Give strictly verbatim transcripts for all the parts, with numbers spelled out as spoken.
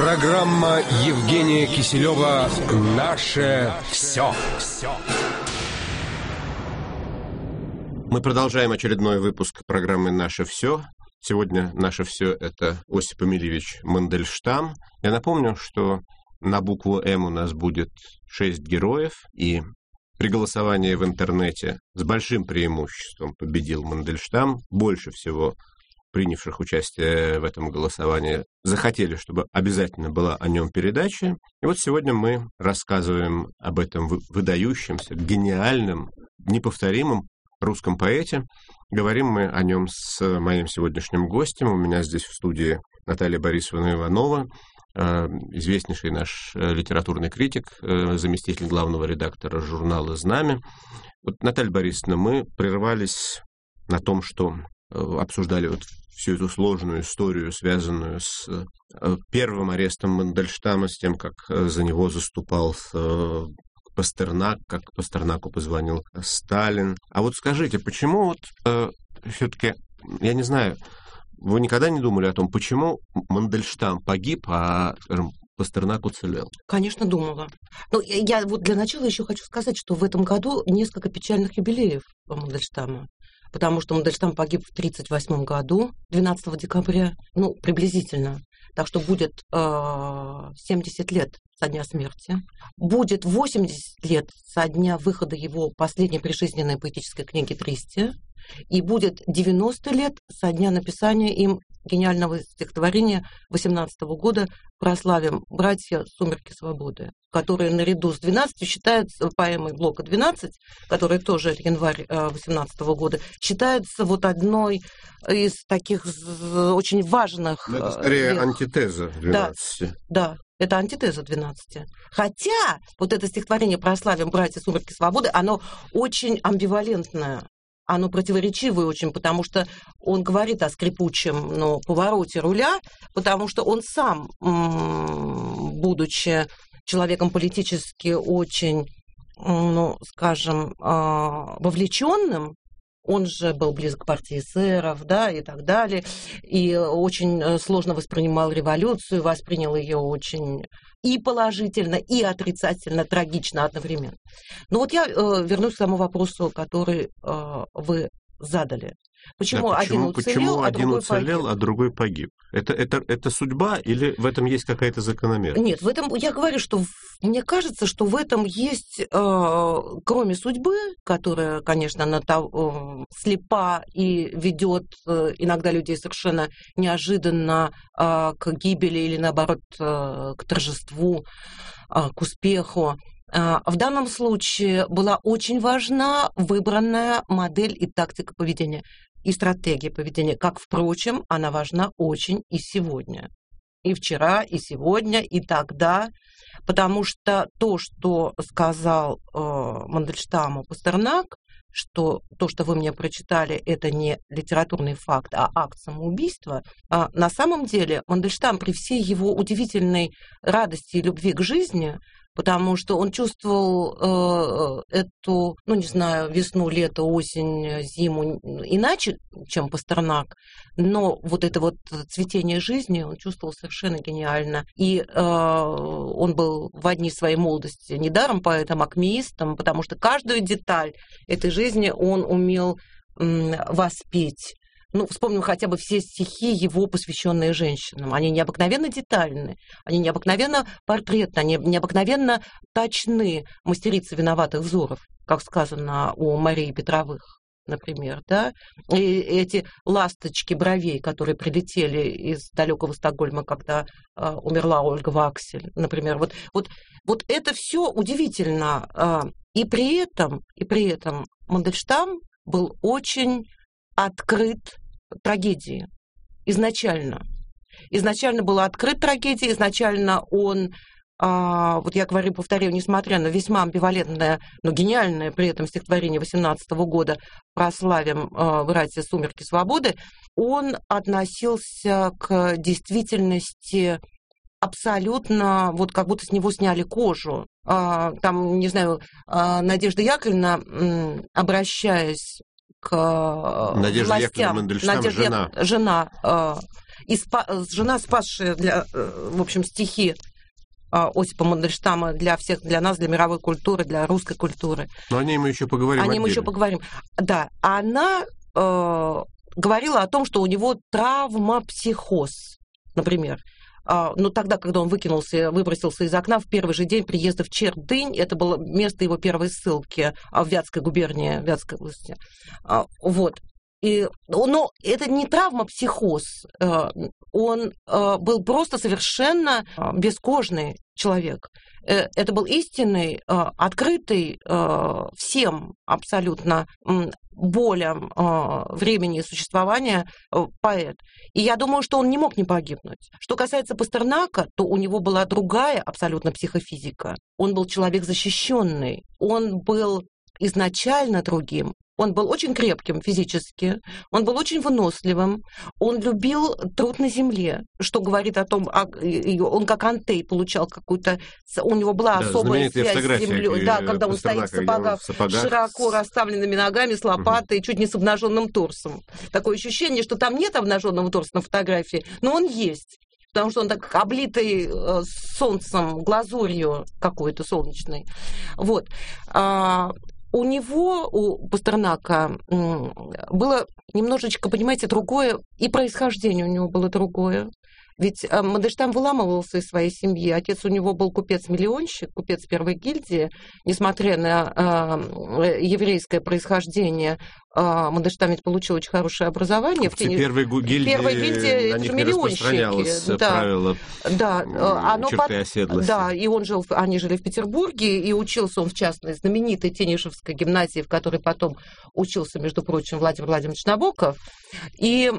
Программа Евгения Киселева «Наше все». Мы продолжаем очередной выпуск программы «Наше все». Сегодня «Наше все» — это Осип Эмильевич Мандельштам. Я напомню, что на букву «М» у нас будет шесть героев, и при голосовании в интернете с большим преимуществом победил Мандельштам. Больше всего принявших участие в этом голосовании захотели, чтобы обязательно была о нем передача. И вот сегодня мы рассказываем об этом выдающемся, гениальном, неповторимом русском поэте. Говорим мы о нем с моим сегодняшним гостем. У меня здесь в студии Наталья Борисовна Иванова, известнейший наш литературный критик, заместитель главного редактора журнала «Знамя». Вот, Наталья Борисовна, мы прервались на том, что обсуждали вот всю эту сложную историю, связанную с первым арестом Мандельштама, с тем, как за него заступал Пастернак, как Пастернаку позвонил Сталин. А вот скажите, почему вот э, все-таки, я не знаю, вы никогда не думали о том, почему Мандельштам погиб, а, скажем, Пастернак уцелел? Конечно, думала. Но я вот для начала еще хочу сказать, что в этом году несколько печальных юбилеев у Мандельштама. Потому что Мандельштам погиб в тридцать восьмом году, двенадцатого декабря, ну, приблизительно. Так что будет э, семьдесят лет со дня смерти. Будет восемьдесят лет со дня выхода его последней прижизненной поэтической книги «Тристи». И будет девяносто лет со дня написания им гениального стихотворения восемнадцатого года «Прославим, братья, сумерки свободы», которая наряду с двенадцатью считается поэмой Блока двенадцать, которая тоже январь восемнадцатого года, считается вот одной из таких очень важных... Но это скорее вех. Антитеза двенадцати. Да, да. Это антитеза двенадцати. Хотя вот это стихотворение «Прославим, братья, сумерки свободы», оно очень амбивалентное. Оно противоречивое очень, потому что он говорит о скрипучем, но повороте руля, потому что он сам, будучи человеком политически очень, ну, скажем, вовлеченным, он же был близок к партии эсеров, да, и так далее, и очень сложно воспринимал революцию, воспринял ее очень и положительно, и отрицательно, трагично одновременно. Но вот я э, вернусь к тому вопросу, который э, вы задали. Почему, да, один почему уцелел, почему а один другой уцелел, погиб? А другой погиб? Это, это, это судьба или в этом есть какая-то закономерность? Нет, в этом я говорю, что в, мне кажется, что в этом есть, э, кроме судьбы, которая, конечно, на то, э, слепа и ведет э, иногда людей совершенно неожиданно э, к гибели или, наоборот, э, к торжеству, э, к успеху. В данном случае была очень важна выбранная модель и тактика поведения, и стратегия поведения, как, впрочем, она важна очень и сегодня. И вчера, и сегодня, и тогда, потому что то, что сказал э, Мандельштаму Пастернак, что то, что вы мне прочитали, это не литературный факт, а акт самоубийства, а на самом деле Мандельштам при всей его удивительной радости и любви к жизни, потому что он чувствовал э, эту, ну, не знаю, весну, лето, осень, зиму иначе, чем Пастернак, но вот это вот цветение жизни он чувствовал совершенно гениально. И э, он был в одни своей молодости недаром поэтом, акмеистом, потому что каждую деталь этой жизни он умел м, воспеть. Ну, вспомним хотя бы все стихи его, посвященные женщинам. Они необыкновенно детальны, они необыкновенно портретны, они необыкновенно точны. Мастерица виноватых взоров, как сказано у Марии Петровых, например, да, и эти ласточки бровей, которые прилетели из далекого Стокгольма, когда э, умерла Ольга Ваксель, например, вот, вот, вот это все удивительно. Э, и при этом, и при этом Мандельштам был очень открыт трагедии изначально. Изначально была открыт трагедия, изначально он, а, вот я говорю, повторяю, несмотря на весьма амбивалентное, но гениальное при этом стихотворение восемнадцатого года «Прославим, а, братья, сумерки свободы», он относился к действительности абсолютно, вот как будто с него сняли кожу. А, там, не знаю, а, Надежда Яковлевна, обращаясь к Надежда властям, Яковлевна Мандельштам, Надежда, жена. жена э, и спа- жена, спасшая для, в общем, стихи Осипа Мандельштама для всех, для нас, для мировой культуры, для русской культуры. Но о ней мы еще поговорим. О ней мы еще поговорим. Да, она э, говорила о том, что у него травмопсихоз, например. А, ну, тогда, когда он выкинулся, выбросился из окна в первый же день приезда в Чердынь, это было место его первой ссылки в Вятской губернии, Вятской области. А, вот. И, но это не травма-психоз, он был просто совершенно бескожный человек. Это был истинный, открытый всем абсолютно болям времени существования поэт. И я думаю, что он не мог не погибнуть. Что касается Пастернака, то у него была другая абсолютно психофизика. Он был человек защищенный, он был изначально другим. Он был очень крепким физически, он был очень выносливым, он любил труд на земле, что говорит о том, он как Антей получал какую-то... У него была да, особая связь с землей, да, когда он стоит в сапогах, в сапогах широко расставленными ногами, с лопатой, угу. чуть не с обнаженным торсом. Такое ощущение, что там нет обнаженного торса на фотографии, но он есть. Потому что он так облитый солнцем, глазурью какой-то солнечной. Вот. У него, у Пастернака, было немножечко, понимаете, другое, и происхождение у него было другое. Ведь Мандельштам выламывался из своей семьи. Отец у него был купец-миллионщик, купец первой гильдии. Несмотря на э, еврейское происхождение, э, Мандельштам ведь получил очень хорошее образование. Купцы в тени... первой гильдии, первой гильдии на них не распространялось да. правило да. Оно черты под... оседлости. Да, и он жил, они жили в Петербурге, и учился он в частной знаменитой Тенишевской гимназии, в которой потом учился, между прочим, Владимир Владимирович Набоков. И,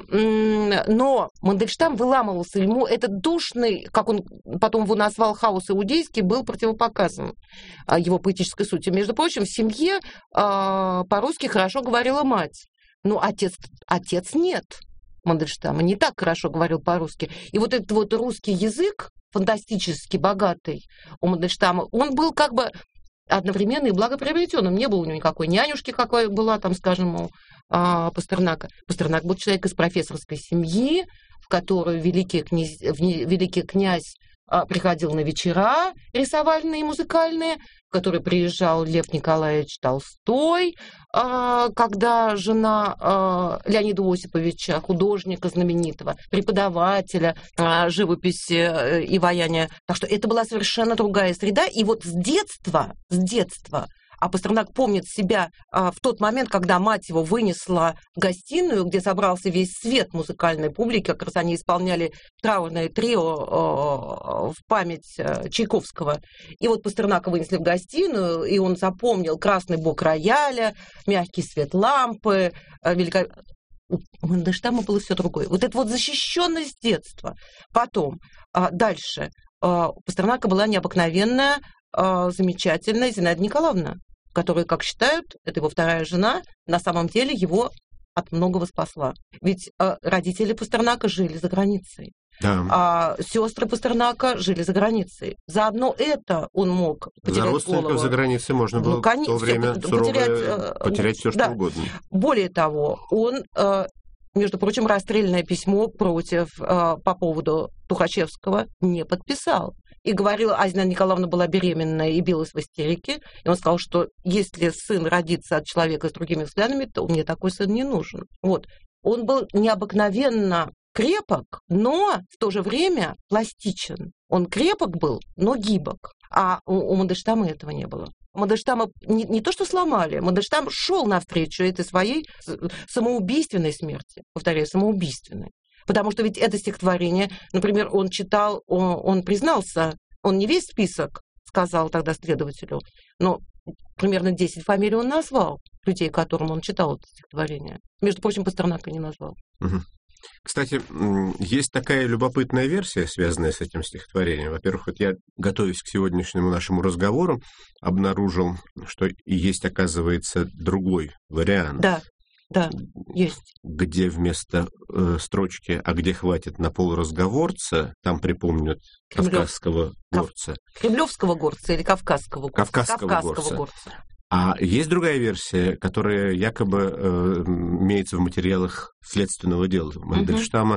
но Мандельштам выламывался, ему этот душный, как он потом его назвал, хаос иудейский, был противопоказан его поэтической сути. Между прочим, в семье по-русски хорошо говорила мать, но отец, отец нет Мандельштама, не так хорошо говорил по-русски. И вот этот вот русский язык, фантастически богатый у Мандельштама, он был как бы одновременно и благоприобретенным. Не было у него никакой нянюшки, какой была там, скажем, у а, Пастернака. Пастернак был человек из профессорской семьи, в которую великий князь, великий князь а, приходил на вечера рисовальные и музыкальные, в которые приезжал Лев Николаевич Толстой, а, когда жена а, Леонида Осиповича, художника знаменитого, преподавателя а, живописи и ваяния. Так что это была совершенно другая среда. И вот с детства, с детства, а Пастернак помнит себя а, в тот момент, когда мать его вынесла в гостиную, где собрался весь свет музыкальной публики, как раз они исполняли траурное трио а, в память а, Чайковского. И вот Пастернака вынесли в гостиную, и он запомнил красный бок рояля, мягкий свет лампы, а, велико... У Мандельштама было все другое. Вот это вот защищенность детства. Потом, а, дальше, а, у Пастернака была необыкновенная, а, замечательная Зинаида Николаевна, которая, как считают, это его вторая жена, на самом деле его от многого спасла. Ведь э, родители Пастернака жили за границей. Да. А сестры Пастернака жили за границей. Заодно это он мог потерять за родственников голову. За границей можно было ну, кон... в то время все, суровое, потерять, потерять все, что да. угодно. Более того, он, э, между прочим, расстрельное письмо против э, по поводу Тухачевского не подписал. И говорил, а Зинаида Николаевна была беременная и билась в истерике. И он сказал, что если сын родится от человека с другими взглядами, то мне такой сын не нужен. Вот. Он был необыкновенно крепок, но в то же время пластичен. Он крепок был, но гибок. А у, у Мандельштама этого не было. Мандельштама не, не то что сломали, Мандельштам шел навстречу этой своей самоубийственной смерти. Повторяю, самоубийственной. Потому что ведь это стихотворение, например, он читал, он, он признался, он не весь список сказал тогда следователю, но примерно десять фамилий он назвал, людей, которым он читал это стихотворение. Между прочим, Пастернака не назвал. Угу. Кстати, есть такая любопытная версия, связанная с этим стихотворением. Во-первых, вот я, готовясь к сегодняшнему нашему разговору, обнаружил, что есть, оказывается, другой вариант. Да. Да, есть. Где вместо э, строчки «а где хватит на полразговорца», там припомнят Кремлев... кавказского горца. Кремлевского горца или кавказского горца? Кавказского, кавказского горца. горца. А есть другая версия, которая якобы э, имеется в материалах следственного дела Мандельштама. Угу.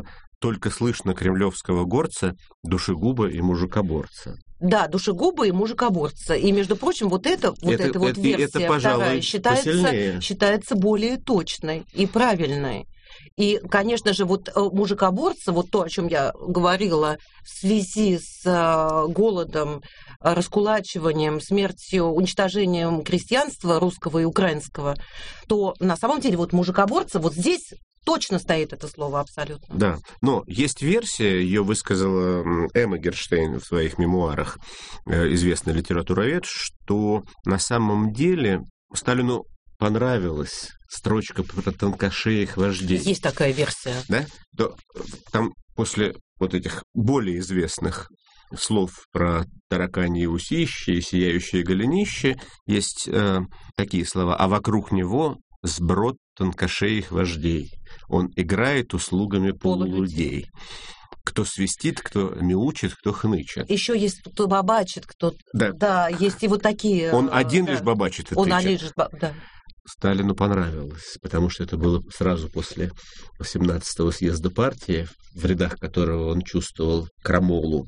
только слышно кремлевского горца, душегуба и мужикоборца. Да, душегуба и мужикоборца. И, между прочим, вот, это, вот это, эта вот это, версия это, пожалуй, вторая считается, считается более точной и правильной. И, конечно же, вот мужикоборца, вот то, о чем я говорила, в связи с голодом, раскулачиванием, смертью, уничтожением крестьянства русского и украинского, то на самом деле вот мужикоборца, вот здесь точно стоит это слово абсолютно. Да, но есть версия, ее высказала Эмма Герштейн в своих мемуарах, известный литературовед, что на самом деле Сталину понравилась строчка про тонкошеих вождей. Есть такая версия. Да? То, там после вот этих более известных слов про тараканье усище и сияющее голенище есть э, такие слова: «А вокруг него сброд тонкошеих вождей. Он играет услугами полулюдей. Кто свистит, кто мяучит, кто хнычет». Еще есть кто бабачит, кто... Да, да есть и вот такие... Он один да. лишь бабачит и Он тычет. один лишь... Да. Сталину понравилось, потому что это было сразу после восемнадцатого съезда партии, в рядах которого он чувствовал крамолу.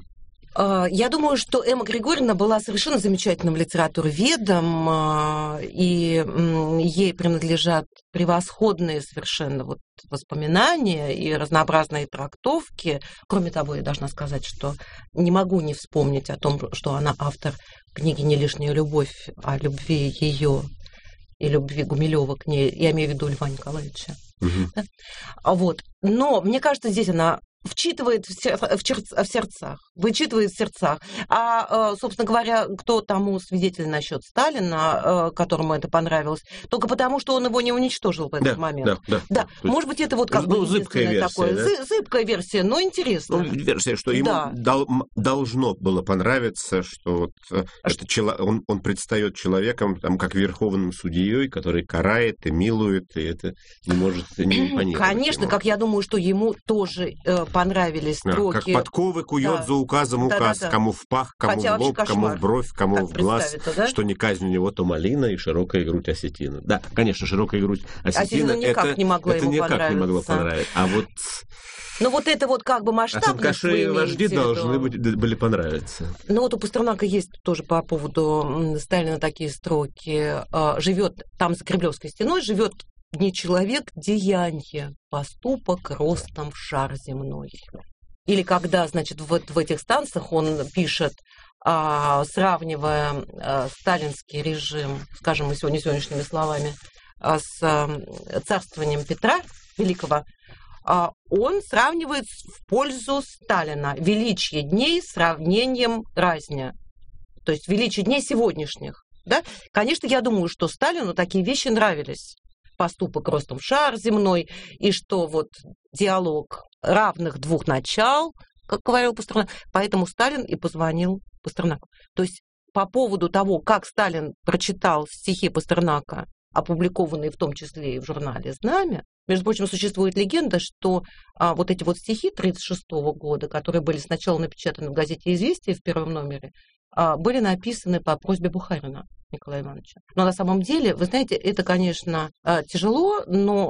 Я думаю, что Эмма Григорьевна была совершенно замечательным литературоведом, и ей принадлежат превосходные совершенно вот воспоминания и разнообразные трактовки. Кроме того, я должна сказать, что не могу не вспомнить о том, что она автор книги «Не лишняя любовь», о любви ее и любви Гумилева к ней. Я имею в виду Льва Николаевича. Угу. Да? Вот. Но мне кажется, здесь она вчитывает в, сер... в, чер... в сердцах, вычитывает в сердцах. А, собственно говоря, кто тому свидетель насчет Сталина, которому это понравилось, только потому, что он его не уничтожил в этот да, момент. Да, да, да. да. Может быть, это вот как ну, бы зыбкая версия, такое. Да? Зыбкая версия, но интересно. Ну, версия, что ему да. дол... должно было понравиться, что вот а это чело... он, он предстает человеком там, как верховным судьей, который карает и милует, и это не может не импонировать. Конечно, ему. Как я думаю, что ему тоже э, понравились строки. Как подковы кует да. за указом да, указ, да, да. кому в пах, кому Хотя в лоб, кому в бровь, кому как в глаз, да? что не казнь у него, то малина и широкая грудь осетина. Да, конечно, широкая грудь осетина, осетина никак это, не могла это ему никак не могло понравиться. А вот... Ну вот это вот как бы масштабность. А тонкошеи вожди должны быть, были понравиться. Ну вот у Пастернака есть тоже по поводу Сталина такие строки. Живет там за Кремлевской стеной, живет не человек, деяние, поступок ростом в шар земной. Или когда, значит, вот в этих станциях он пишет, а, сравнивая а, сталинский режим, скажем, мы сегодня сегодняшними словами, а, с а, царствованием Петра Великого, а, он сравнивает в пользу Сталина величие дней с сравнением разня. То есть величие дней сегодняшних. Да? Конечно, я думаю, что Сталину такие вещи нравились. Поступок ростом в шар земной, и что вот диалог равных двух начал, как говорил Пастернак, поэтому Сталин и позвонил Пастернаку. То есть по поводу того, как Сталин прочитал стихи Пастернака, опубликованные в том числе и в журнале «Знамя», между прочим, существует легенда, что а, вот эти вот стихи тридцать шестого года, которые были сначала напечатаны в газете «Известия» в первом номере, а, были написаны по просьбе Бухарина Николая Ивановича. Но на самом деле, вы знаете, это, конечно, тяжело, но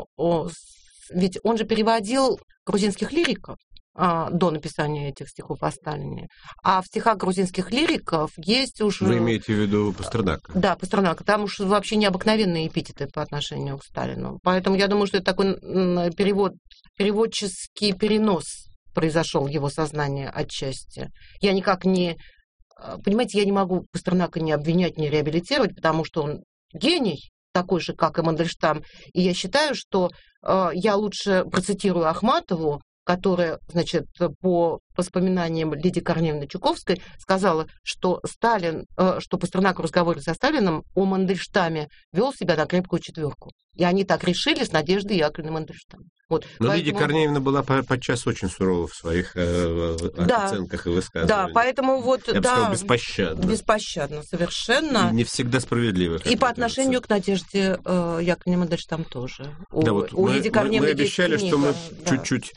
ведь он же переводил грузинских лириков до написания этих стихов о Сталине. А в стихах грузинских лириков есть уж... Вы имеете в виду Пастернака? Да, Пастернака. Там уж вообще необыкновенные эпитеты по отношению к Сталину. Поэтому я думаю, что это такой перевод, переводческий перенос произошел в его сознание отчасти. Я никак не... Понимаете, я не могу Пастернака не обвинять, не реабилитировать, потому что он гений, такой же, как и Мандельштам. И я считаю, что э, я лучше процитирую Ахматову, которая, значит, по воспоминаниям Лидии Корнеевны Чуковской сказала, что Сталин, э, что Пастернак в разговоре со Сталином о Мандельштаме вел себя на крепкую четверку. И они так решили с Надеждой Яковлевной Мандельштам. Вот, но поэтому... Лидия Корнеевна была подчас очень сурова в своих э, да, оценках и высказываниях. Да, поэтому вот... Я бы да, сказал, беспощадно. Беспощадно, совершенно. И не всегда справедливо. И по отношению к Надежде э, Яковлевне Мандельштам тоже. У, да, вот у мы, Лидии Корнеевны мы обещали, что мы да. чуть-чуть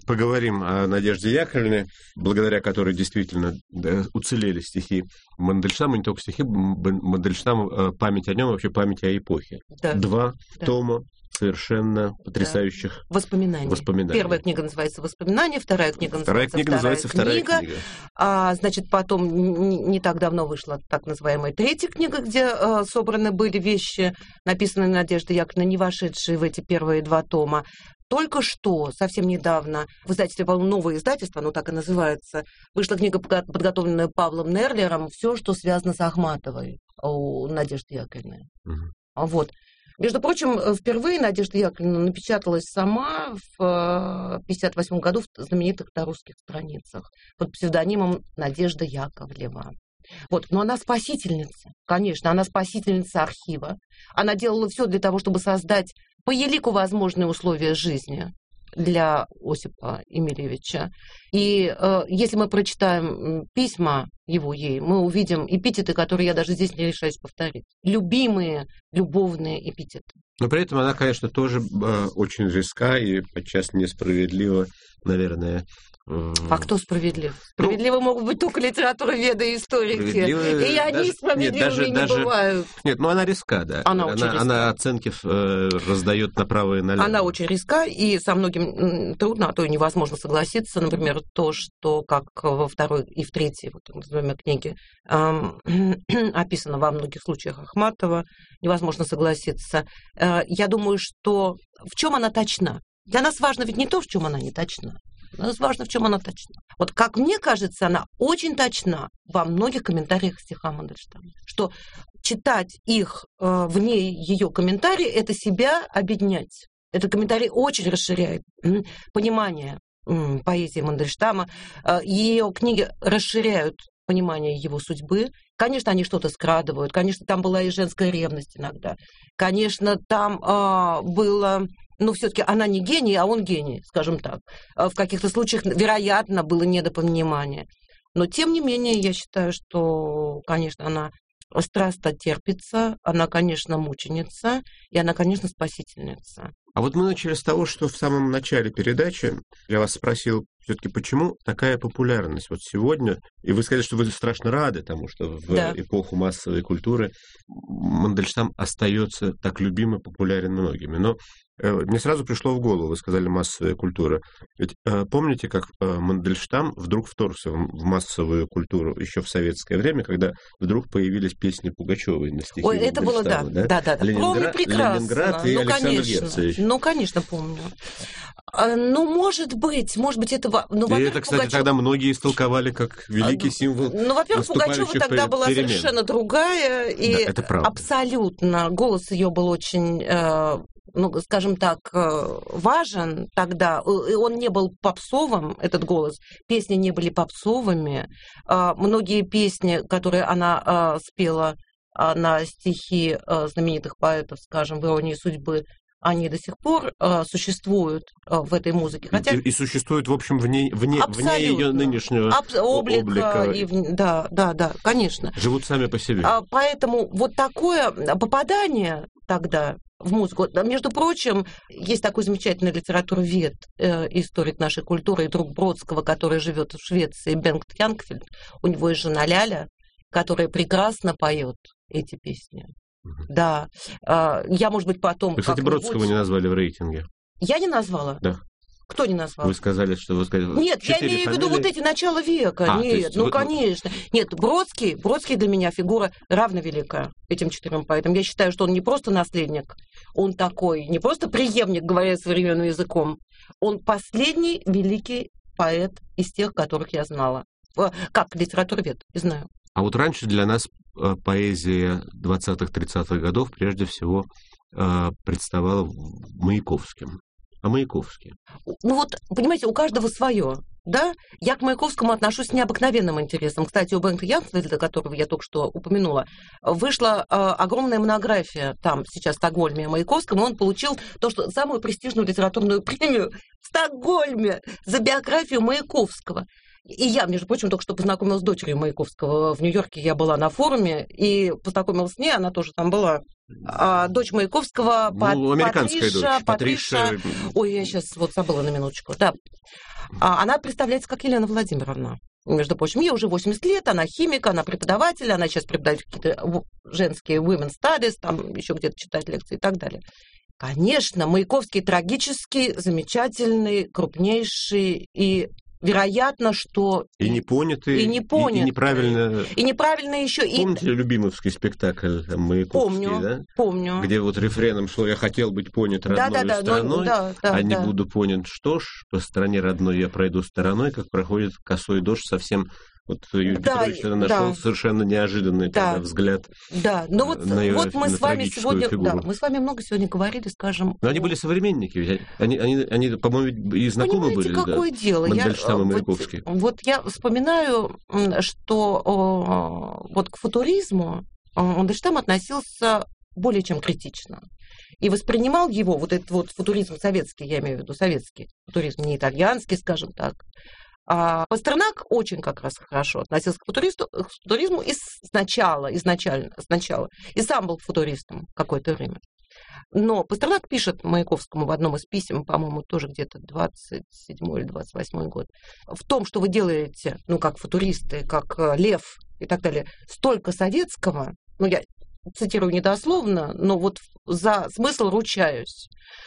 поговорим о Надежде Яковлевне, благодаря которой действительно да, уцелели стихи Мандельштама, не только стихи Мандельштама, память о нем, вообще память о эпохе. Да. Два да. тома совершенно потрясающих да. воспоминаний. воспоминаний. Первая книга называется «Воспоминания», вторая книга вторая называется книга «Вторая, называется «Вторая книга». книга». А, значит, потом не, не так давно вышла так называемая третья книга, где а, собраны были вещи, написанные Надеждой Яковлевной, не вошедшие в эти первые два тома. Только что, совсем недавно, в издательстве «Новое издательство», оно так и называется, вышла книга, подготовленная Павлом Нерлером, «Все, что связано с Ахматовой» у Надежды Яковлевны. Угу. Вот. Между прочим, впервые Надежда Яковлевна напечаталась сама в пятьдесят восьмом году в знаменитых «Тарусских страницах» под псевдонимом Надежда Яковлева. Вот. Но она спасительница, конечно, она спасительница архива. Она делала все для того, чтобы создать по елику возможные условия жизни для Осипа Емельевича. И э, если мы прочитаем письма его ей, мы увидим эпитеты, которые я даже здесь не решаюсь повторить. Любимые, любовные эпитеты. Но при этом она, конечно, тоже э, очень резка и подчас несправедлива, наверное. Э... А кто справедлив? Справедливы ну, могут быть только литературоведы и историки. И они даже, справедливыми нет, даже, не даже, бывают. Нет, ну она резка, да. Она, она, очень резка. Она оценки э, раздает направо и налево. Она очень резка, и со многим трудно, а то и невозможно согласиться. Например, то, что как во второй и в третьей вот, назовем, книге э, описано во многих случаях Ахматова, невозможно согласиться. Э, я думаю, что в чем она точна? Для нас важно ведь не то, в чем она не точна. Для нас важно, в чем она точна. Вот как мне кажется, она очень точна во многих комментариях к стихам Мандельштама. Что читать их э, вне ее комментарии, это себя обеднять. Этот комментарий очень расширяет м, понимание м, поэзии Мандельштама. Э, ее книги расширяют понимание его судьбы. Конечно, они что-то скрадывают. Конечно, там была и женская ревность иногда. Конечно, там э, было... Ну, все-таки она не гений, а он гений, скажем так. В каких-то случаях, вероятно, было недопонимание. Но, тем не менее, я считаю, что, конечно, она страстно терпится, она, конечно, мученица, и она, конечно, спасительница. А вот мы начали с того, что в самом начале передачи я вас спросил, все-таки почему такая популярность вот сегодня, и вы сказали, что вы страшно рады тому, что в да. эпоху массовой культуры Мандельштам остается так любим и популярен многими. Но э, мне сразу пришло в голову, вы сказали массовая культура. Ведь э, помните, как э, Мандельштам вдруг вторгся в, в массовую культуру еще в советское время, когда вдруг появились песни Пугачевой на стихи Ой, это было, да, да, да, да. Ленинград, Ленинград и ну, Александр конечно. Герцевич. Ну, конечно, помню. Ну, может быть, может быть, это... Ну, и это, кстати, Пугачев... тогда многие истолковали как великий символ. Ну, во-первых, Пугачева тогда была перемен. Совершенно другая, и да, это правда. Абсолютно голос ее был очень... ну, скажем так, важен тогда. Он не был попсовым, этот голос. Песни не были попсовыми. Многие песни, которые она спела на стихи знаменитых поэтов, скажем, в «Иронии судьбы», они до сих пор э, существуют э, в этой музыке. Хотя... И, и существуют, в общем, вне, вне, вне ее нынешнего Аб- облика. облика. И в... Да, да, да, конечно. Живут сами по себе. А, поэтому вот такое попадание тогда в музыку. Между прочим, есть такой замечательный литературовед, э, историк нашей культуры и друг Бродского, который живет в Швеции, Бенгт Янкфельд. У него есть жена Ляля, которая прекрасно поет эти песни. Угу. Да. Я, может быть, потом... Вы, кстати, Бродского не назвали в рейтинге. Я не назвала? Да. Кто не назвал? Вы сказали, что вы сказали... Нет, я имею в виду вот эти начала века. А, Нет, ну, вы... конечно. Нет, Бродский, Бродский для меня фигура равновелика этим четырем поэтам. Я считаю, что он не просто наследник, он такой, не просто преемник, говоря современным языком, он последний великий поэт из тех, которых я знала. Как литературовед, не знаю. А вот раньше для нас поэзия двадцатых-тридцатых годов прежде всего представала Маяковским. А Маяковский? Ну вот, понимаете, у каждого свое. Да, я к Маяковскому отношусь с необыкновенным интересом. Кстати, у Бенгта Янкфельда, которого я только что упомянула, вышла э, огромная монография там сейчас в Стокгольме о Маяковском, и он получил то, что самую престижную литературную премию в Стокгольме за биографию Маяковского. И я, между прочим, только что познакомилась с дочерью Маяковского. В Нью-Йорке я была на форуме и познакомилась с ней, она тоже там была. А дочь Маяковского, ну, американская Патриша, дочь. Патриша... Патриша... Ой, я сейчас вот забыла на минуточку. Да. А она представляется как Елена Владимировна. Между прочим, ей уже восемьдесят лет, она химик, она преподаватель, она сейчас преподает какие-то женские women studies, там еще где-то читает лекции и так далее. Конечно, Маяковский трагический, замечательный, крупнейший и... Вероятно, что... И непонятый, и, непонятый, и, и неправильно... И неправильно еще... Помните и... Любимовский спектакль там, Маяковский, помню, да? Помню. Где вот рефреном шло «Я хотел быть понят родной да, да, стороной, ну, да, да, а не да. буду понят, что ж, по стране родной я пройду стороной, как проходит косой дождь совсем...» Вот Юрий да, Петрович тогда нашел да. совершенно неожиданный да. тогда взгляд. Да, но вот, на ее, вот мы на с вами сегодня, фигуру. да, мы с вами много сегодня говорили, скажем. Но они были современники, ведь они, они, они, по-моему, и знакомы Понимаете, были. Какое да? дело? Мандельштам и вот, Маяковский. Вот я вспоминаю, что о, вот к футуризму Мандельштам относился более чем критично. И воспринимал его, вот этот вот футуризм советский, я имею в виду советский футуризм, не итальянский, скажем так. А Пастернак очень как раз хорошо относился к, футуристу, к футуризму и сначала, изначально, сначала. И сам был футуристом какое-то время. Но Пастернак пишет Маяковскому в одном из писем, по-моему, тоже где-то двадцать седьмой или двадцать восьмой год, в том, что вы делаете, ну, как футуристы, как Лев и так далее, столько советского, ну, я цитирую недословно, но вот за смысл ручаюсь,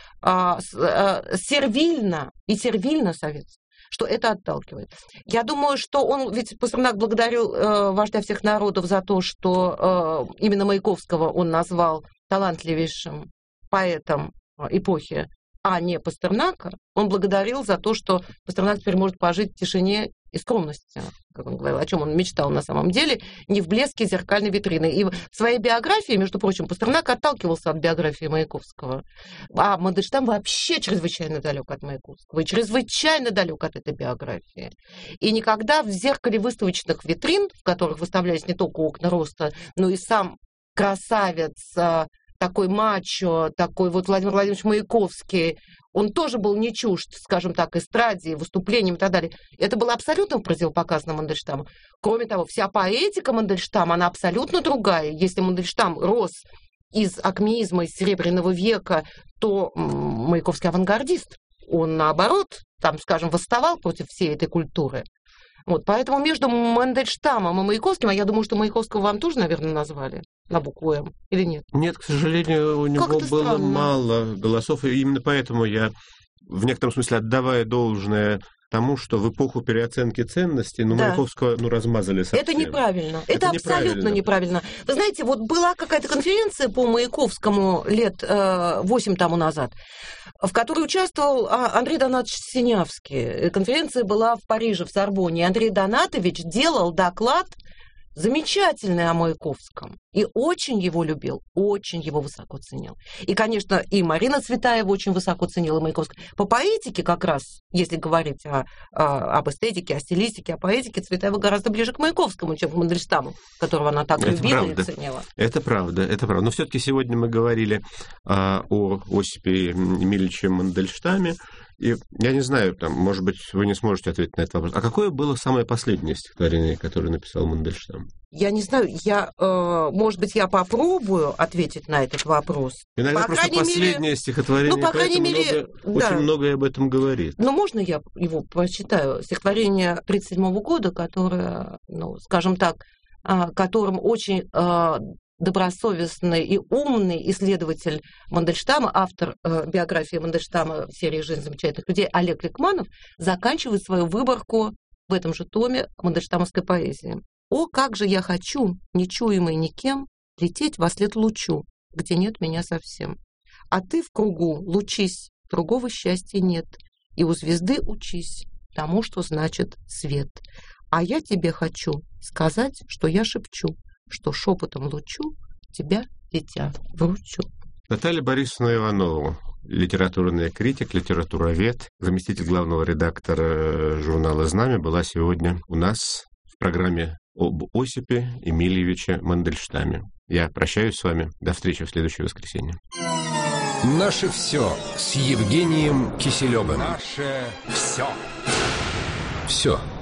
а, а, сервильно и сервильно советского, что это отталкивает. Я думаю, что он, ведь Пастернак благодарил э, вождя всех народов за то, что э, именно Маяковского он назвал талантливейшим поэтом эпохи, а не Пастернака. Он благодарил за то, что Пастернак теперь может пожить в тишине и скромности, как он говорил, о чем он мечтал на самом деле, не в блеске зеркальной витрины. И в своей биографии, между прочим, Пастернак отталкивался от биографии Маяковского. А Мандельштам вообще чрезвычайно далек от Маяковского и чрезвычайно далек от этой биографии. И никогда в зеркале выставочных витрин, в которых выставлялись не только окна роста, но и сам красавец, такой мачо, такой вот Владимир Владимирович Маяковский, он тоже был не чужд, скажем так, эстраде, выступлениям и так далее. Это было абсолютно противопоказано Мандельштаму. Кроме того, вся поэтика Мандельштама, она абсолютно другая. Если Мандельштам рос из акмеизма, из Серебряного века, то Маяковский авангардист. Он, наоборот, там, скажем, восставал против всей этой культуры. Вот, поэтому между Мандельштамом и Маяковским, а я думаю, что Маяковского вам тоже, наверное, назвали на букву «М», или нет? Нет, к сожалению, у него было странно. мало голосов, и именно поэтому я, в некотором смысле, отдавая должное тому, что в эпоху переоценки ценностей, ну, да. Маяковского, ну, размазали совсем. Это неправильно. Это, Это абсолютно неправильно. Вы знаете, вот была какая-то конференция по Маяковскому лет восемь тому назад, в которой участвовал Андрей Донатович Синявский. Конференция была в Париже, в Сорбонне. Андрей Донатович делал доклад замечательный о Маяковском. И очень его любил, очень его высоко ценил. И, конечно, и Марина Цветаева очень высоко ценила Маяковского. По поэтике как раз, если говорить о, о, об эстетике, о стилистике, о поэтике, Цветаева гораздо ближе к Маяковскому, чем к Мандельштаму, которого она так это любила правда. И ценила. Это правда, это правда. Но все-таки сегодня мы говорили а, о Осипе Эмильевиче Мандельштаме. И я не знаю, там, может быть, вы не сможете ответить на этот вопрос. А какое было самое последнее стихотворение, которое написал Мандельштам? Я не знаю, я, э, может быть, я попробую ответить на этот вопрос. Иногда по просто последнее мере... стихотворение, ну, по крайней мере, много, да. очень многое об этом говорит. Но можно я его прочитаю? Стихотворение тридцать седьмого года, которое, ну, скажем так, э, которым очень... Э, добросовестный и умный исследователь Мандельштама, автор э, биографии Мандельштама в серии «Жизнь замечательных людей» Олег Ликманов, заканчивает свою выборку в этом же томе мандельштамовской поэзии. «О, как же я хочу, нечуемый никем, лететь вослед лучу, где нет меня совсем. А ты в кругу лучись, другого счастья нет, и у звезды учись тому, что значит свет. А я тебе хочу сказать, что я шепчу, что шепотом лучу тебя, дитя, вручу». Наталья Борисовна Иванова, литературный критик, литературовед, заместитель главного редактора журнала «Знамя», была сегодня у нас в программе об Осипе Эмильевиче Мандельштаме. Я прощаюсь с вами. До встречи в следующее воскресенье. Наше все с Евгением Киселевым. Наше все. Все.